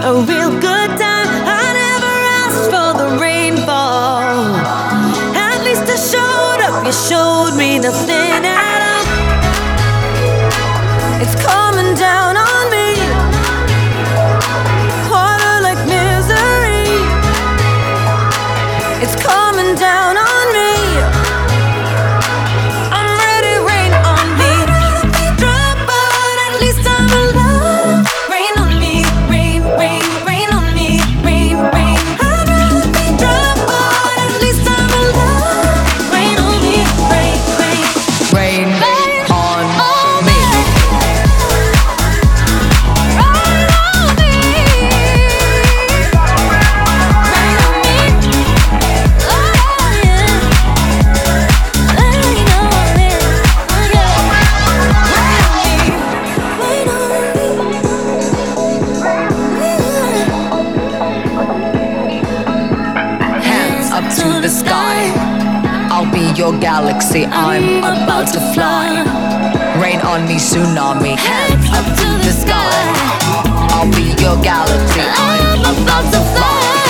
a real good time. I never asked for the rainfall. At least I showed up, you showed me nothing at all. It's coming down on me, harder like misery. It's coming down on me. I'm ready, rain on me. I'd rather be dry, but at least I'm alive. Rain on me, rain, rain, rain on me, rain, rain. I'd rather be dry, but at least I'm alive. Rain on me, rain, rain, Rain on me. To the sky, I'll be your galaxy, I'm about to fly. Rain on me, tsunami, hands up to the sky. I'll be your galaxy, I'm about to fly.